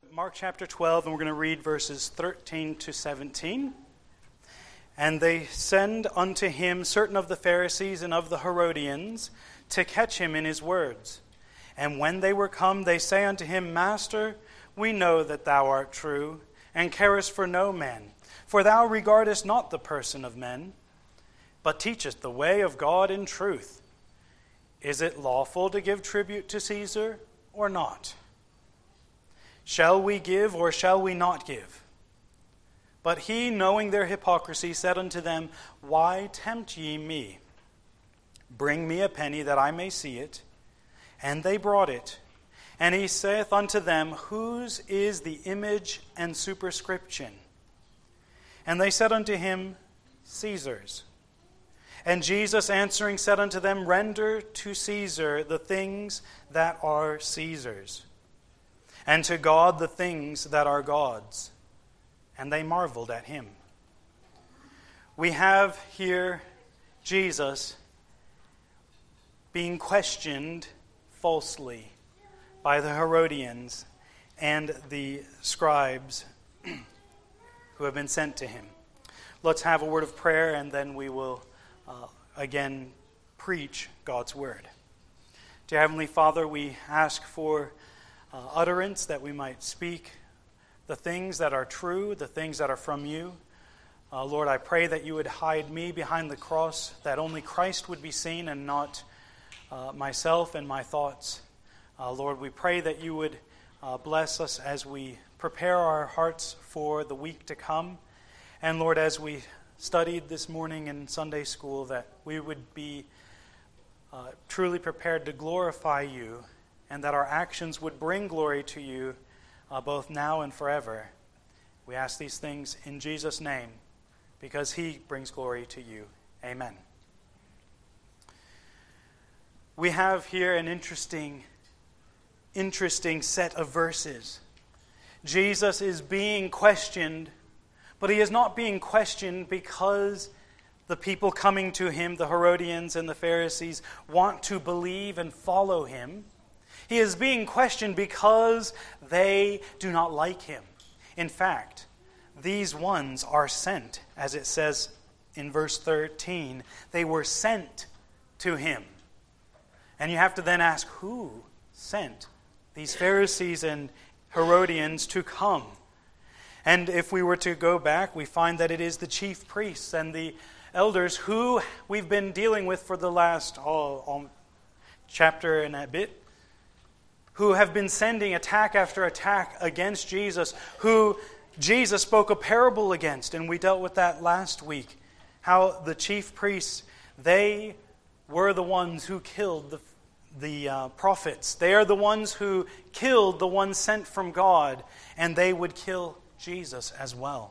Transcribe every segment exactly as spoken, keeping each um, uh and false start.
Mark chapter twelve, and we're going to read verses thirteen to seventeen. And they send unto him certain of the Pharisees and of the Herodians to catch him in his words. And when they were come, they say unto him, Master, we know that thou art true, and carest for no man, for thou regardest not the person of men, but teachest the way of God in truth. Is it lawful to give tribute to Caesar, or not? Shall we give, or shall we not give? But he, knowing their hypocrisy, said unto them, Why tempt ye me? Bring me a penny that I may see it. And they brought it. And he saith unto them, Whose is the image and superscription? And they said unto him, Caesar's. And Jesus answering said unto them, Render to Caesar the things that are Caesar's, and to God the things that are God's. And they marveled at him. We have here Jesus being questioned falsely by the Herodians and the scribes who have been sent to him. Let's have a word of prayer, and then we will uh, again preach God's word. Dear Heavenly Father, we ask for uh, utterance that we might speak the things that are true, the things that are from you. Uh, Lord, I pray that you would hide me behind the cross, that only Christ would be seen and not uh, myself and my thoughts. Uh, Lord, we pray that you would uh, bless us as we prepare our hearts for the week to come. And Lord, as we studied this morning in Sunday school, that we would be uh, truly prepared to glorify you, and that our actions would bring glory to you, Uh, both now and forever. We ask these things in Jesus' name, because he brings glory to you. Amen. We have here an interesting, interesting set of verses. Jesus is being questioned, but he is not being questioned because the people coming to him, the Herodians and the Pharisees, want to believe and follow him. He is being questioned because they do not like him. In fact, these ones are sent, as it says in verse thirteen. They were sent to him. And you have to then ask, who sent these Pharisees and Herodians to come? And if we were to go back, we find that it is the chief priests and the elders who we've been dealing with for the last oh, oh, chapter and a bit, who have been sending attack after attack against Jesus, who Jesus spoke a parable against, and we dealt with that last week. How the chief priests, they were the ones who killed the, the uh, prophets. They are the ones who killed the ones sent from God, and they would kill Jesus as well.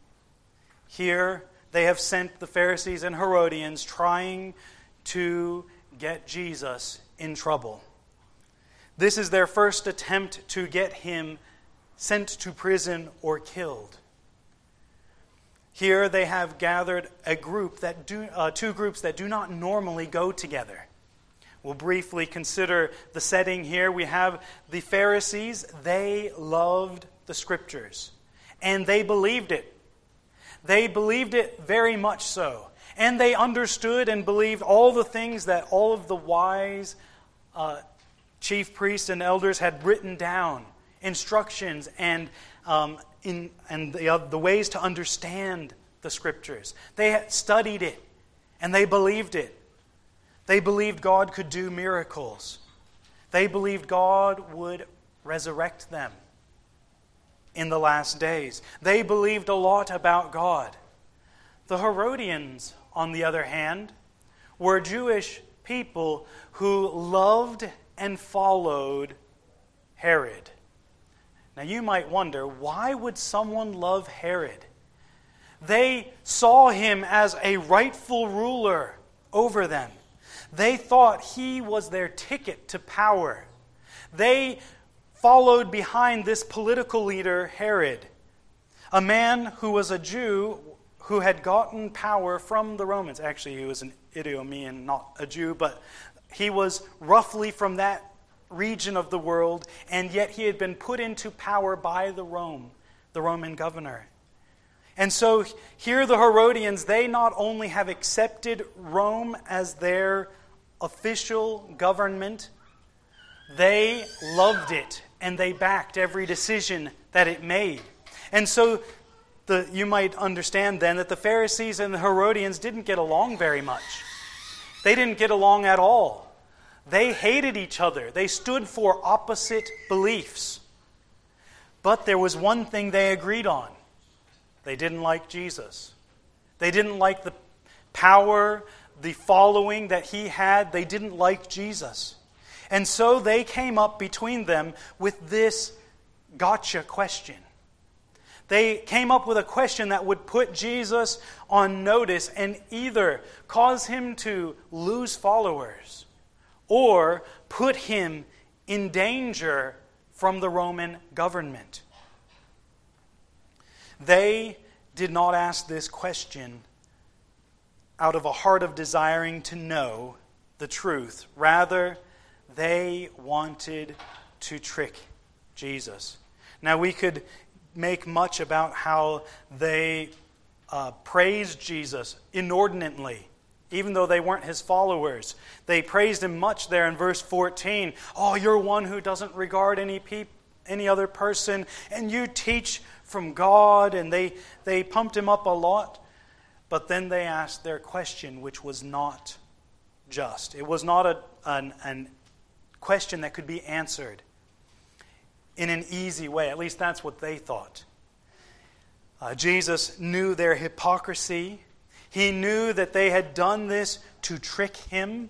Here, they have sent the Pharisees and Herodians trying to get Jesus in trouble. This is their first attempt to get him sent to prison or killed. Here they have gathered a group that do uh, two groups that do not normally go together. We'll briefly consider the setting here. We have the Pharisees. They loved the Scriptures, and they believed it. They believed it very much so, and they understood and believed all the things that all of the wise uh, chief priests and elders had written down, instructions and um, in and the, uh, the ways to understand the Scriptures. They had studied it, and they believed it. They believed God could do miracles. They believed God would resurrect them in the last days. They believed a lot about God. The Herodians, on the other hand, were Jewish people who loved and followed Herod. Now you might wonder, why would someone love Herod? They saw him as a rightful ruler over them. They thought he was their ticket to power. They followed behind this political leader, Herod, a man who was a Jew who had gotten power from the Romans. Actually, he was an Idumean, not a Jew, but he was roughly from that region of the world, and yet he had been put into power by the Rome, the Roman governor. And so here the Herodians, they not only have accepted Rome as their official government, they loved it and they backed every decision that it made. And so the, you might understand then that the Pharisees and the Herodians didn't get along very much. They didn't get along at all. They hated each other. They stood for opposite beliefs. But there was one thing they agreed on. They didn't like Jesus. They didn't like the power, the following that he had. They didn't like Jesus. And so they came up between them with this gotcha question. They came up with a question that would put Jesus on notice and either cause him to lose followers or put him in danger from the Roman government. They did not ask this question out of a heart of desiring to know the truth. Rather, they wanted to trick Jesus. Now, we could make much about how they uh, praised Jesus inordinately, even though they weren't his followers. They praised him much there in verse fourteen. Oh, you're one who doesn't regard any peop- any other person, and you teach from God, and they, they pumped him up a lot. But then they asked their question, which was not just. It was not a an, an question that could be answered in an easy way. At least that's what they thought. Uh, Jesus knew their hypocrisy. He knew that they had done this to trick him.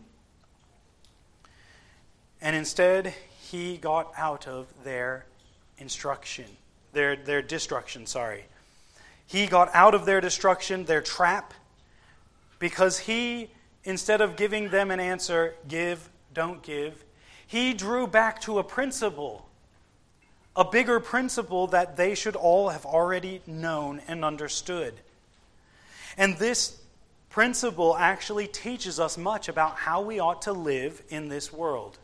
And instead, he got out of their instruction. Their, their destruction, sorry. He got out of their destruction, their trap, because he, instead of giving them an answer, give, don't give, he drew back to a principle, a bigger principle that they should all have already known and understood. And this principle actually teaches us much about how we ought to live in this world.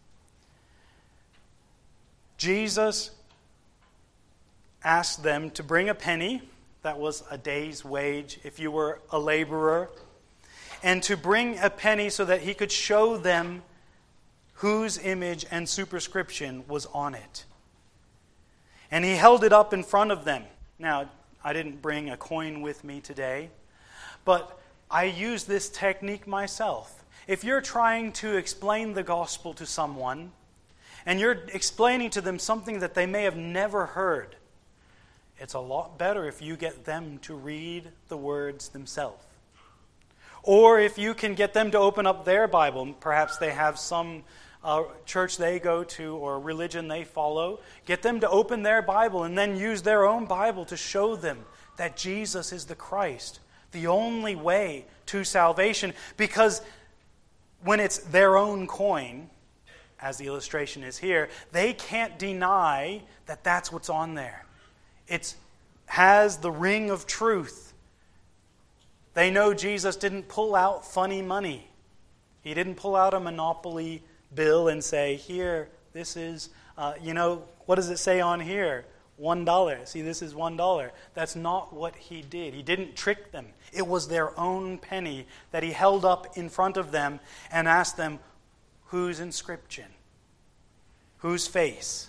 Jesus asked them to bring a penny, that was a day's wage if you were a laborer, and to bring a penny so that he could show them whose image and superscription was on it. And he held it up in front of them. Now, I didn't bring a coin with me today, but I use this technique myself. If you're trying to explain the gospel to someone, and you're explaining to them something that they may have never heard, it's a lot better if you get them to read the words themselves. Or if you can get them to open up their Bible, perhaps they have some uh, church they go to or religion they follow, get them to open their Bible and then use their own Bible to show them that Jesus is the Christ, the only way to salvation. Because when it's their own coin, as the illustration is here, they can't deny that that's what's on there. It has the ring of truth. They know Jesus didn't pull out funny money. He didn't pull out a Monopoly bill and say, here, this is, uh, you know, what does it say on here? One dollar. See, this is one dollar. That's not what he did. He didn't trick them. It was their own penny that he held up in front of them and asked them, whose inscription? Whose face?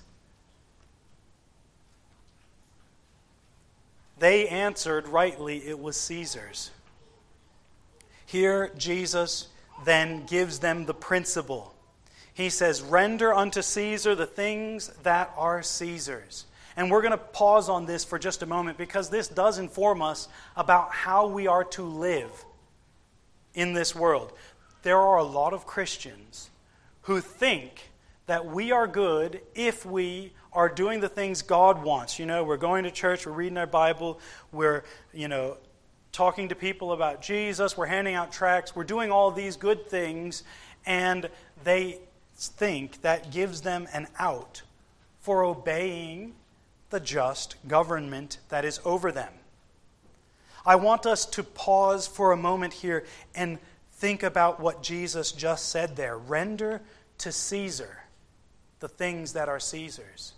They answered rightly, it was Caesar's. Here, Jesus then gives them the principle. He says, render unto Caesar the things that are Caesar's. And we're going to pause on this for just a moment because this does inform us about how we are to live in this world. There are a lot of Christians who think that we are good if we are doing the things God wants. You know, we're going to church, we're reading our Bible, we're, you know, talking to people about Jesus, we're handing out tracts, we're doing all these good things, and they think that gives them an out for obeying the just government that is over them. I want us to pause for a moment here and think about what Jesus just said there. Render to Caesar the things that are Caesar's.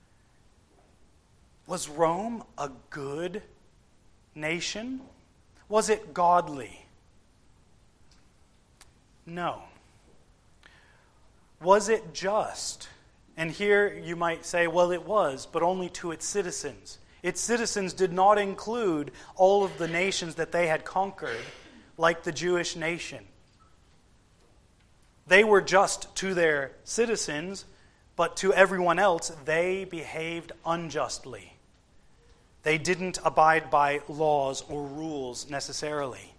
Was Rome a good nation? Was it godly? No. Was it just? And here you might say, well, it was, but only to its citizens. Its citizens did not include all of the nations that they had conquered, like the Jewish nation. They were just to their citizens, but to everyone else, they behaved unjustly. They didn't abide by laws or rules necessarily.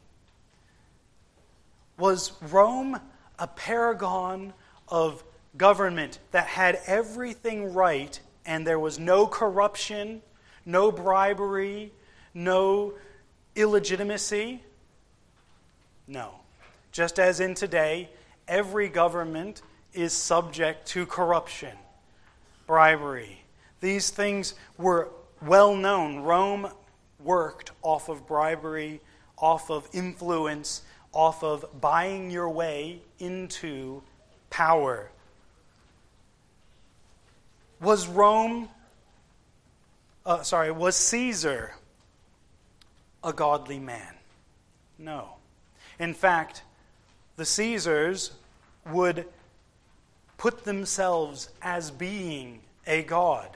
Was Rome a paragon of government that had everything right and there was no corruption, no bribery, no illegitimacy? No. Just as in today, every government is subject to corruption, bribery. These things were well known. Rome worked off of bribery, off of influence, off of buying your way into power. Was Rome, uh, sorry, was Caesar a godly man? No. In fact, the Caesars would put themselves as being a god.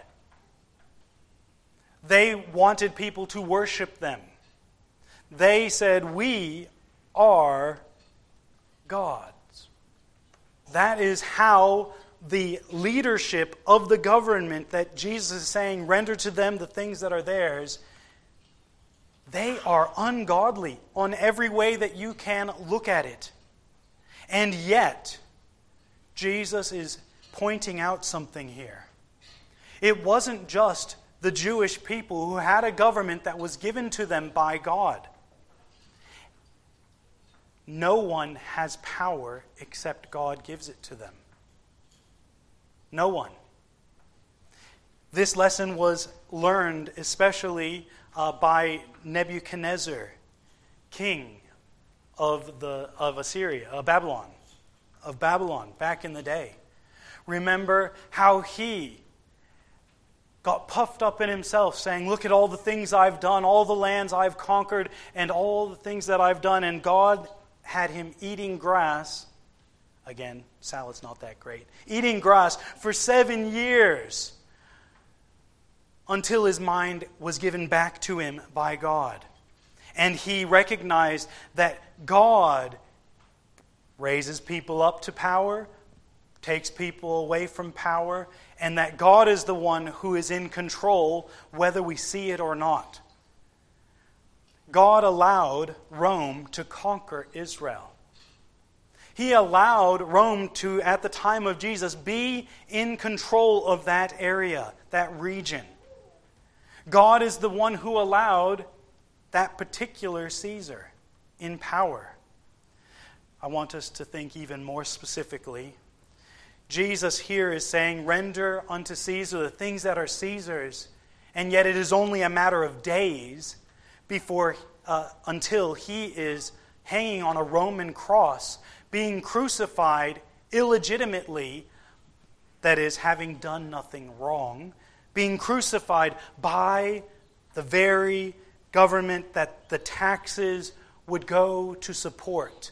They wanted people to worship them. They said, we are gods. That is how the leadership of the government that Jesus is saying, render to them the things that are theirs, they are ungodly on every way that you can look at it. And yet, Jesus is pointing out something here. It wasn't just the Jewish people who had a government that was given to them by God. No one has power except God gives it to them. No one. This lesson was learned especially uh, by Nebuchadnezzar, king of the of Assyria, of Babylon, of Babylon back in the day. Remember how he got puffed up in himself, saying, look at all the things I've done, all the lands I've conquered, and all the things that I've done. And God had him eating grass. Again, salad's not that great. Eating grass for seven years until his mind was given back to him by God. And he recognized that God raises people up to power, takes people away from power, and that God is the one who is in control whether we see it or not. God allowed Rome to conquer Israel. He allowed Rome to, at the time of Jesus, be in control of that area, that region. God is the one who allowed that particular Caesar in power. I want us to think even more specifically. Jesus here is saying, render unto Caesar the things that are Caesar's, and yet it is only a matter of days before, uh, until he is hanging on a Roman cross, being crucified illegitimately, that is, having done nothing wrong, being crucified by the very government that the taxes would go to support.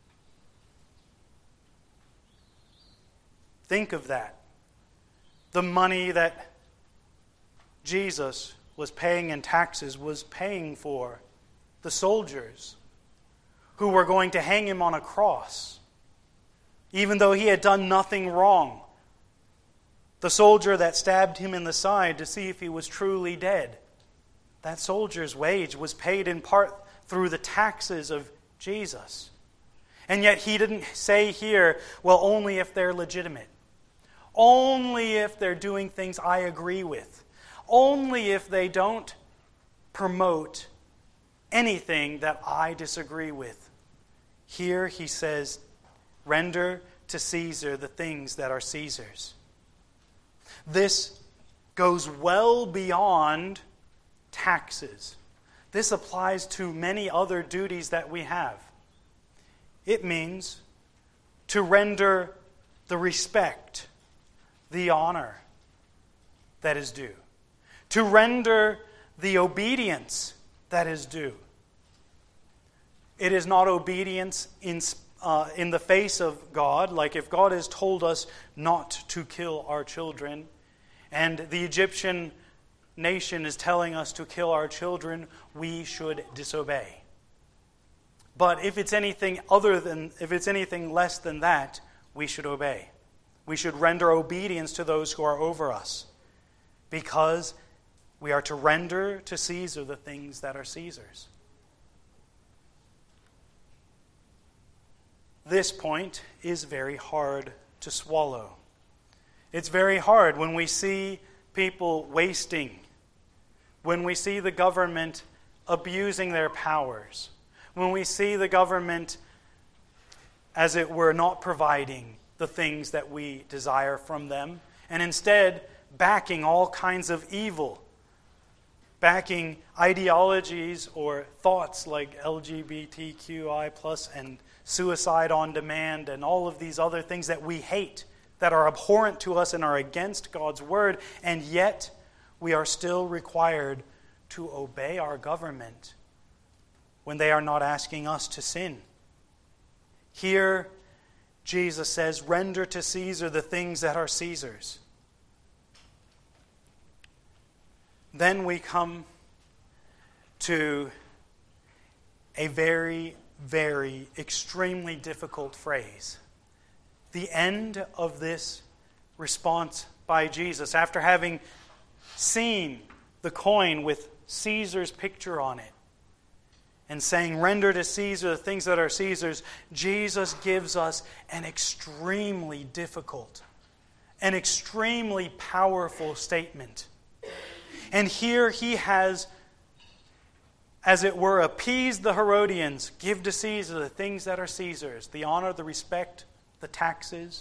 Think of that. The money that Jesus was paying in taxes was paying for the soldiers who were going to hang him on a cross, even though he had done nothing wrong. The soldier that stabbed him in the side to see if he was truly dead, that soldier's wage was paid in part through the taxes of Jesus. And yet he didn't say here, well, only if they're legitimate. Only if they're doing things I agree with. Only if they don't promote anything that I disagree with. Here he says, render to Caesar the things that are Caesar's. This goes well beyond taxes. This applies to many other duties that we have. It means to render the respect, the honor that is due, to render the obedience that is due. It is not obedience in, uh, in the face of God, like if God has told us not to kill our children, and the Egyptian nation is telling us to kill our children, we should disobey. But if it's anything other than, if it's anything less than that, we should obey. We should render obedience to those who are over us, because we are to render to Caesar the things that are Caesar's. This point is very hard to swallow. It's very hard when we see people wasting, when we see the government abusing their powers, when we see the government, as it were, not providing the things that we desire from them, and instead backing all kinds of evil, backing ideologies or thoughts like L G B T Q I plus and suicide on demand and all of these other things that we hate, that are abhorrent to us and are against God's word, and yet we are still required to obey our government when they are not asking us to sin. Here, Jesus says, render to Caesar the things that are Caesar's. Then we come to a very, very, extremely difficult phrase. The end of this response by Jesus, after having seen the coin with Caesar's picture on it, and saying, render to Caesar the things that are Caesar's, Jesus gives us an extremely difficult, an extremely powerful statement. And here he has, as it were, appeased the Herodians. Give to Caesar the things that are Caesar's, the honor, the respect, the taxes.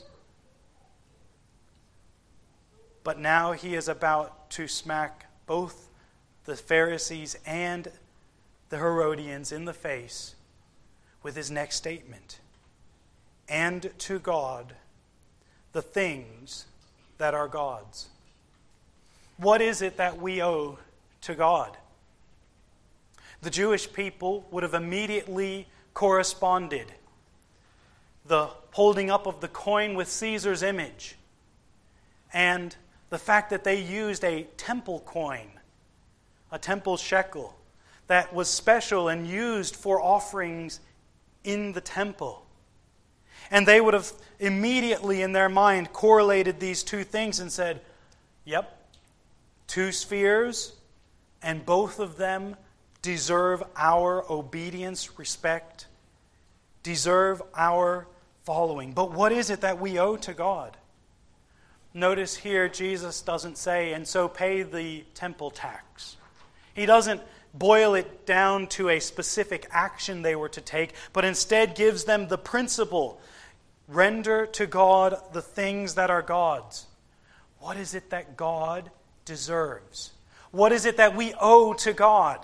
But now he is about to smack both the Pharisees and the Herodians in the face with his next statement. And to God, the things that are God's. What is it that we owe to God? The Jewish people would have immediately corresponded the holding up of the coin with Caesar's image and the fact that they used a temple coin, a temple shekel, that was special and used for offerings in the temple. And they would have immediately in their mind correlated these two things and said, yep, two spheres, and both of them deserve our obedience, respect, deserve our following. But what is it that we owe to God? Notice here Jesus doesn't say, and so pay the temple tax. He doesn't boil it down to a specific action they were to take, but instead gives them the principle. Render to God the things that are God's. What is it that God deserves? What is it that we owe to God?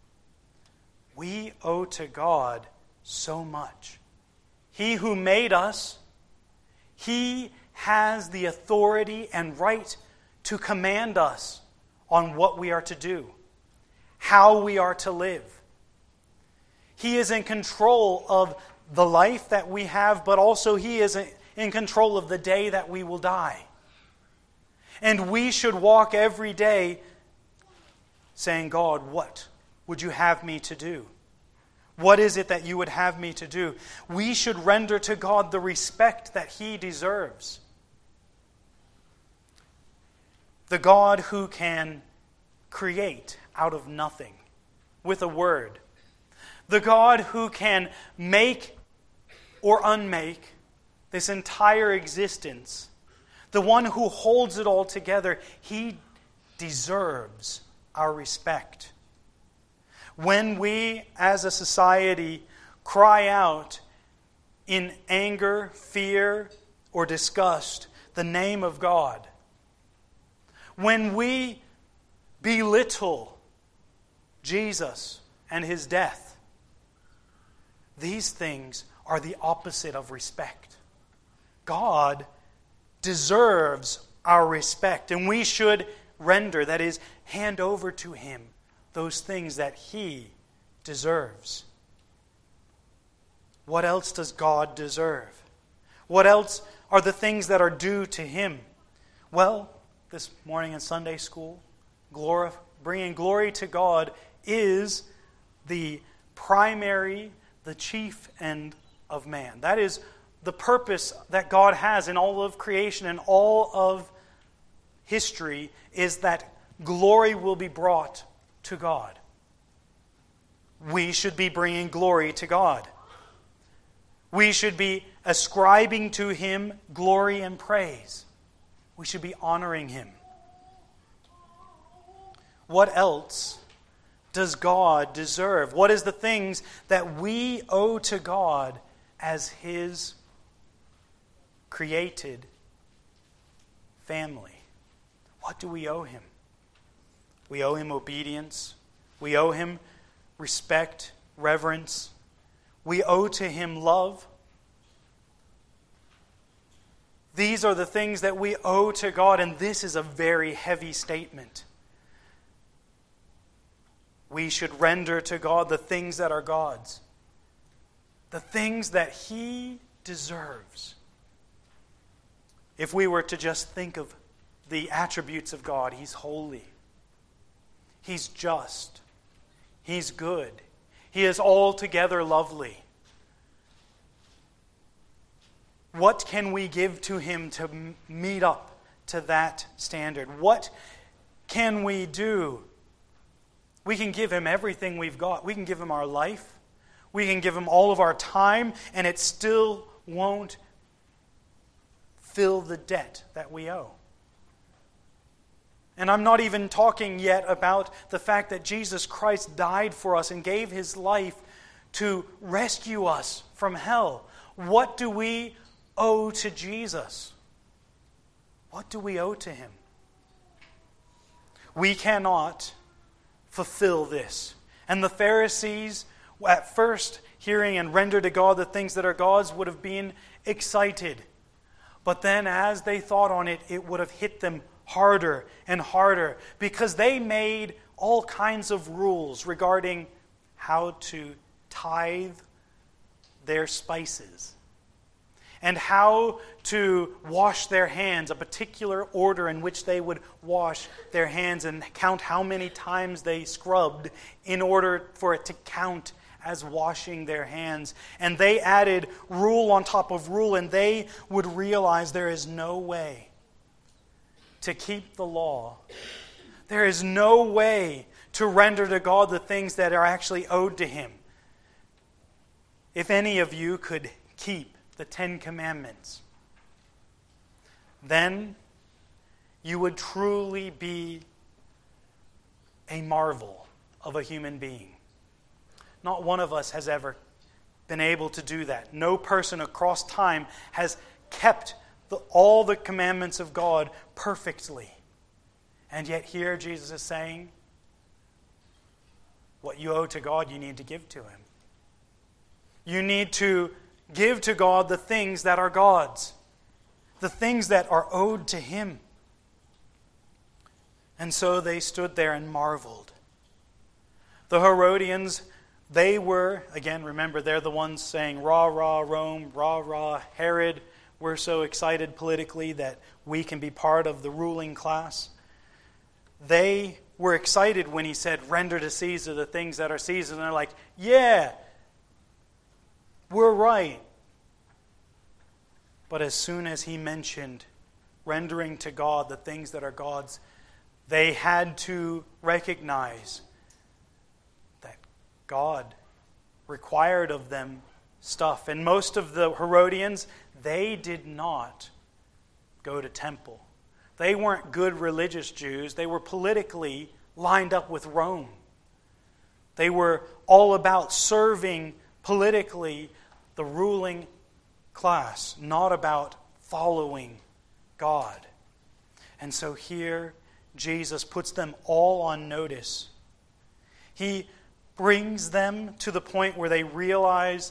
We owe to God so much. He who made us, He has the authority and right to command us on what we are to do, how we are to live. He is in control of the life that we have, but also He is in control of the day that we will die. And we should walk every day saying, God, what would you have me to do? What is it that you would have me to do? We should render to God the respect that He deserves. The God who can create out of nothing with a word. The God who can make or unmake this entire existence. The one who holds it all together. He deserves our respect. When we as a society cry out in anger, fear, or disgust the name of God, when we belittle Jesus and His death, these things are the opposite of respect. God deserves our respect. And we should render, that is, hand over to Him those things that He deserves. What else does God deserve? What else are the things that are due to Him? Well, this morning in Sunday school, glory, bringing glory to God is the primary, the chief end of man. That is the purpose that God has in all of creation and all of history, is that glory will be brought to God. We should be bringing glory to God. We should be ascribing to Him glory and praise. We should be honoring Him. What else does God deserve? What is the things that we owe to God as His created family? What do we owe Him? We owe Him obedience. We owe Him respect, reverence. We owe to Him love. These are the things that we owe to God, and this is a very heavy statement. We should render to God the things that are God's, the things that He deserves. If we were to just think of the attributes of God, He's holy, He's just, He's good, He is altogether lovely. What can we give to Him to meet up to that standard? What can we do? We can give Him everything we've got. We can give Him our life. We can give Him all of our time, and it still won't fill the debt that we owe. And I'm not even talking yet about the fact that Jesus Christ died for us and gave His life to rescue us from hell. What do we owe to Jesus? What do we owe to Him? We cannot fulfill this. And the Pharisees, at first hearing and render to God the things that are God's, would have been excited. But then as they thought on it, it would have hit them harder and harder, because they made all kinds of rules regarding how to tithe their spices and how to wash their hands, a particular order in which they would wash their hands, and count how many times they scrubbed in order for it to count as washing their hands. And they added rule on top of rule, and they would realize there is no way to keep the law. There is no way to render to God the things that are actually owed to Him. If any of you could keep the Ten Commandments, then you would truly be a marvel of a human being. Not one of us has ever been able to do that. No person across time has kept the, all the commandments of God perfectly. And yet here Jesus is saying, what you owe to God, you need to give to Him. You need to give to God the things that are God's, the things that are owed to Him. And so they stood there and marveled. The Herodians, they were, again, remember, they're the ones saying, rah, rah, Rome, rah, rah, Herod. We're so excited politically that we can be part of the ruling class. They were excited when He said, render to Caesar the things that are Caesar's. And they're like, yeah, we're right. But as soon as He mentioned rendering to God the things that are God's, they had to recognize that God required of them stuff. And most of the Herodians, they did not go to temple. They weren't good religious Jews. They were politically lined up with Rome. They were all about serving politically the ruling class, not about following God. And so here Jesus puts them all on notice. He brings them to the point where they realize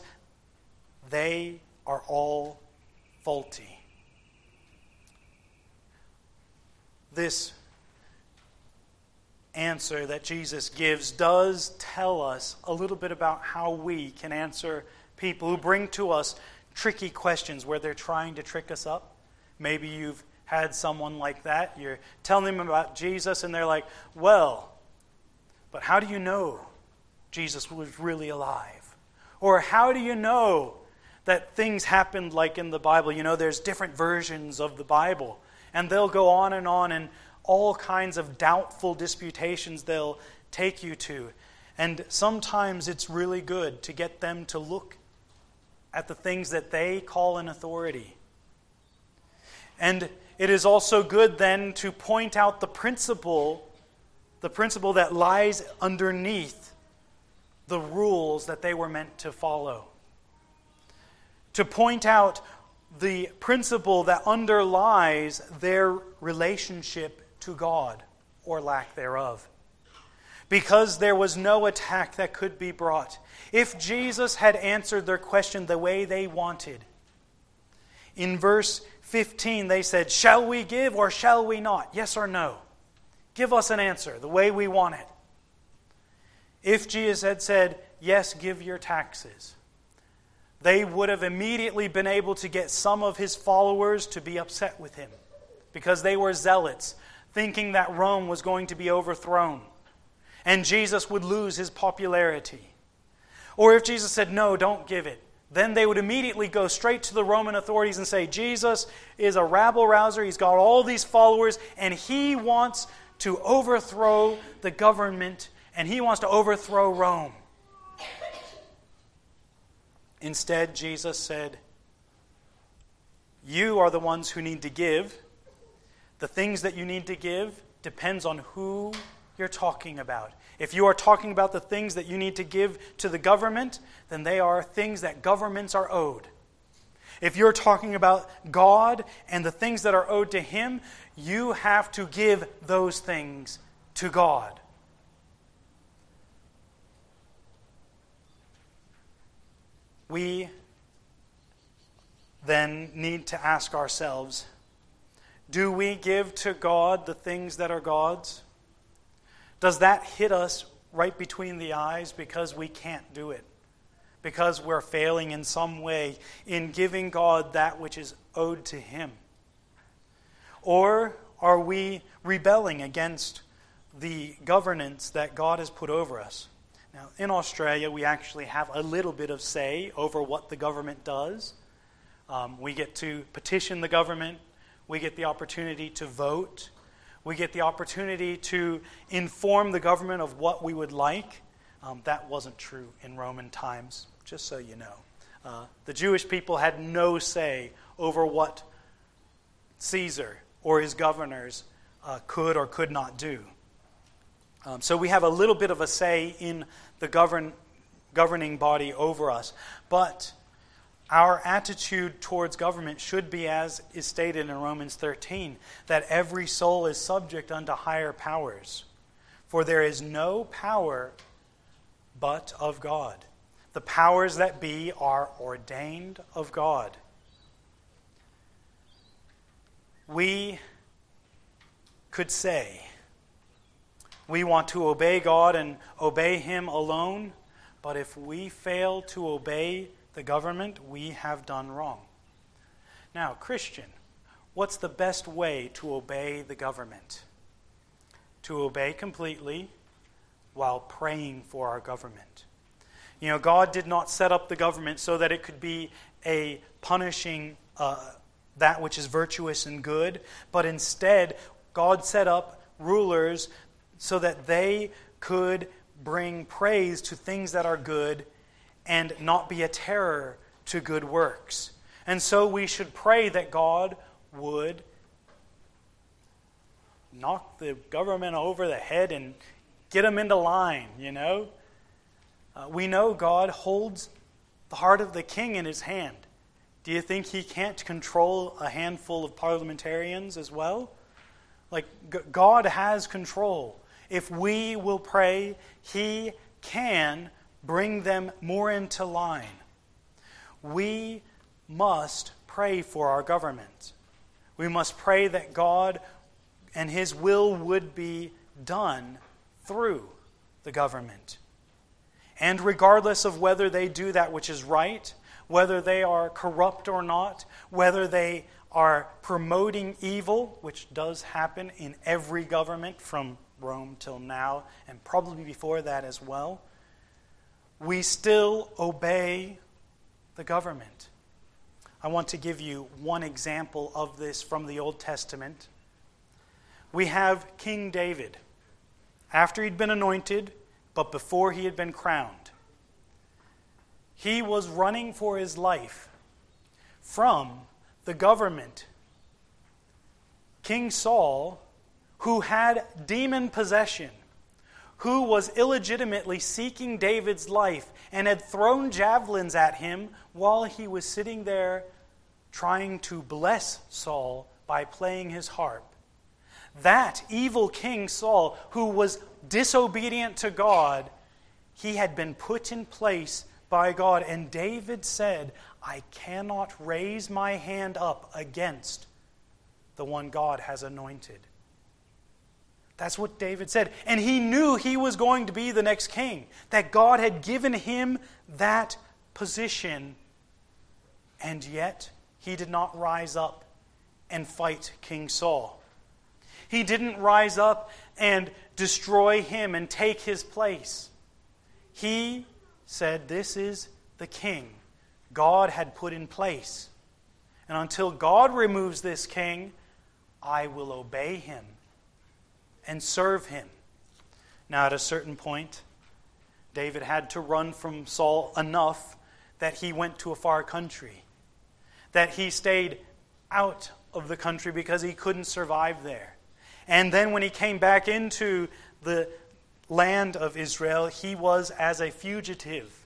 they are all faulty. this answer that Jesus gives does tell us a little bit about how we can answer people who bring to us tricky questions where they're trying to trick us up. Maybe you've had someone like that. You're telling them about Jesus and they're like, well, but how do you know Jesus was really alive? Or how do you know that things happened like in the Bible? You know, there's different versions of the Bible. And they'll go on and on, and all kinds of doubtful disputations they'll take you to. And sometimes it's really good to get them to look at the things that they call an authority. And it is also good then to point out the principle, the principle that lies underneath the rules that they were meant to follow. To point out the principle that underlies their relationship to God, or lack thereof. Because there was no attack that could be brought. If Jesus had answered their question the way they wanted, in verse fifteen they said, shall we give or shall we not? Yes or no? Give us an answer the way we want it. If Jesus had said, yes, give your taxes, they would have immediately been able to get some of his followers to be upset with him because they were zealots, thinking that Rome was going to be overthrown and Jesus would lose his popularity. Or if Jesus said, no, don't give it, then they would immediately go straight to the Roman authorities and say, Jesus is a rabble-rouser, he's got all these followers, and he wants to overthrow the government, and he wants to overthrow Rome. Instead, Jesus said, you are the ones who need to give. The things that you need to give depends on who you're talking about. If you are talking about the things that you need to give to the government, then they are things that governments are owed. If you're talking about God and the things that are owed to Him, you have to give those things to God. We then need to ask ourselves, do we give to God the things that are God's? Does that hit us right between the eyes because we can't do it? Because we're failing in some way in giving God that which is owed to Him? Or are we rebelling against the governance that God has put over us? Now, in Australia, we actually have a little bit of say over what the government does. Um, we get to petition the government. We get the opportunity to vote. We get the opportunity to inform the government of what we would like. Um, that wasn't true in Roman times, just so you know. Uh, the Jewish people had no say over what Caesar or his governors uh, could or could not do. Um, so we have a little bit of a say in the govern, governing body over us. But our attitude towards government should be, as is stated in Romans thirteen, that every soul is subject unto higher powers. For there is no power but of God. The powers that be are ordained of God. We could say, we want to obey God and obey Him alone, but if we fail to obey the government, we have done wrong. Now, Christian, what's the best way to obey the government? To obey completely while praying for our government. You know, God did not set up the government so that it could be a punishing uh, that which is virtuous and good, but instead, God set up rulers so that they could bring praise to things that are good and not be a terror to good works. And so we should pray that God would knock the government over the head and get them into line, you know. Uh, we know God holds the heart of the king in His hand. Do you think He can't control a handful of parliamentarians as well? Like, G- God has control. If we will pray, He can bring them more into line. We must pray for our government. We must pray that God and his will would be done through the government. And regardless of whether they do that which is right, whether they are corrupt or not, whether they are promoting evil, which does happen in every government from Rome till now, and probably before that as well, we still obey the government. I want to give you one example of this from the Old Testament. We have King David, after he'd been anointed, but before he had been crowned. He was running for his life from the government. King Saul, who had demon possession, who was illegitimately seeking David's life and had thrown javelins at him while he was sitting there trying to bless Saul by playing his harp. That evil King Saul, who was disobedient to God, he had been put in place by God. And David said, I cannot raise my hand up against the one God has anointed. That's what David said. And he knew he was going to be the next king, that God had given him that position. And yet, he did not rise up and fight King Saul. He didn't rise up and destroy him and take his place. He said, this is the king God had put in place. And until God removes this king, I will obey him and serve him. Now, at a certain point, David had to run from Saul enough that he went to a far country, that he stayed out of the country because he couldn't survive there. And then when he came back into the land of Israel, he was as a fugitive.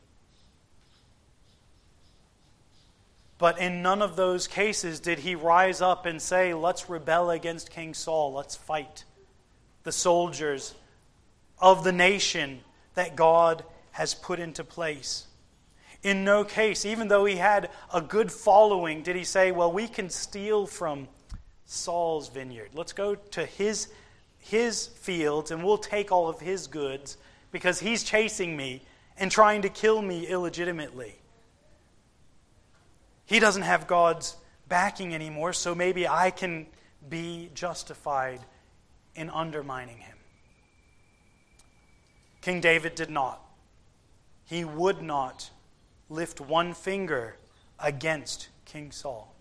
But in none of those cases did he rise up and say, let's rebel against King Saul, let's fight the soldiers of the nation that God has put into place. In no case, even though he had a good following, did he say, well, we can steal from Saul's vineyard. Let's go to his, his fields and we'll take all of his goods because he's chasing me and trying to kill me illegitimately. He doesn't have God's backing anymore, so maybe I can be justified in undermining him. King David did not. He would not lift one finger against King Saul.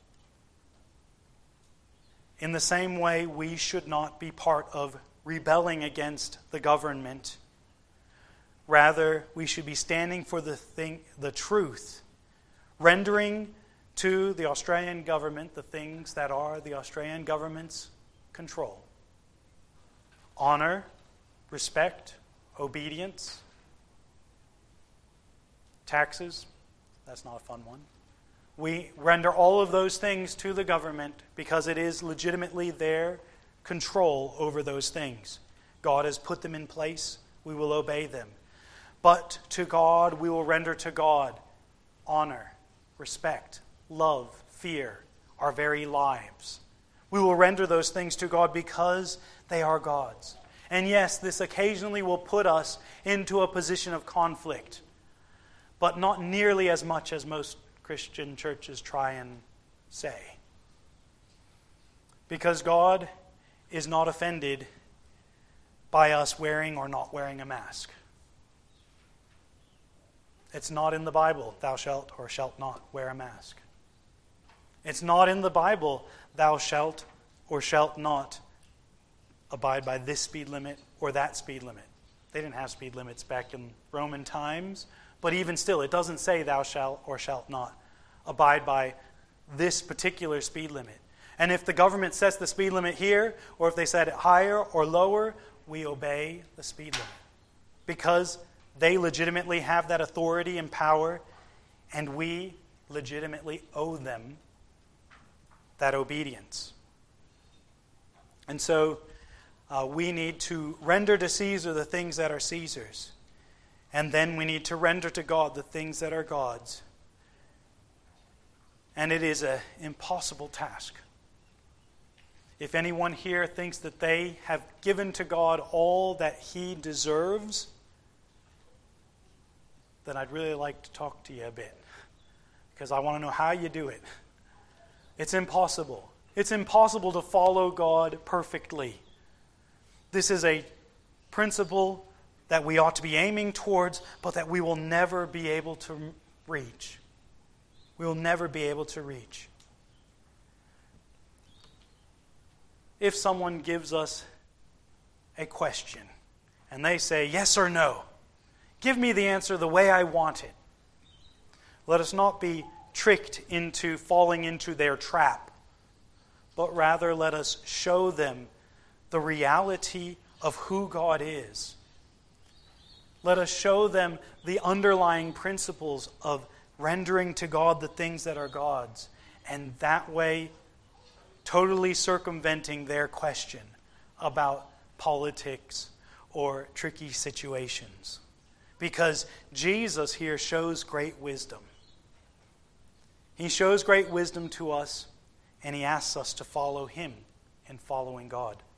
In the same way, we should not be part of rebelling against the government. Rather, we should be standing for the thing, the truth, rendering to the Australian government the things that are the Australian government's control. Honor, respect, obedience, taxes. That's not a fun one. We render all of those things to the government because it is legitimately their control over those things. God has put them in place. We will obey them. But to God, we will render to God honor, respect, love, fear, our very lives. We will render those things to God because they are God's. And yes, this occasionally will put us into a position of conflict, but not nearly as much as most Christian churches try and say. Because God is not offended by us wearing or not wearing a mask. It's not in the Bible, thou shalt or shalt not wear a mask. It's not in the Bible, thou shalt or shalt not abide by this speed limit or that speed limit. They didn't have speed limits back in Roman times, but even still, it doesn't say thou shalt or shalt not abide by this particular speed limit. And if the government sets the speed limit here, or if they set it higher or lower, we obey the speed limit. Because they legitimately have that authority and power, and we legitimately owe them that obedience. And so uh, we need to render to Caesar the things that are Caesar's. And then we need to render to God the things that are God's. And it is an impossible task. If anyone here thinks that they have given to God all that He deserves, then I'd really like to talk to you a bit, because I want to know how you do it. It's impossible. It's impossible to follow God perfectly. This is a principle that we ought to be aiming towards, but that we will never be able to reach. We will never be able to reach. If someone gives us a question and they say yes or no, give me the answer the way I want it, let us not be tricked into falling into their trap, but rather let us show them the reality of who God is. Let us show them the underlying principles of rendering to God the things that are God's, and that way totally circumventing their question about politics or tricky situations. Because Jesus here shows great wisdom. He shows great wisdom to us, and He asks us to follow Him in following God.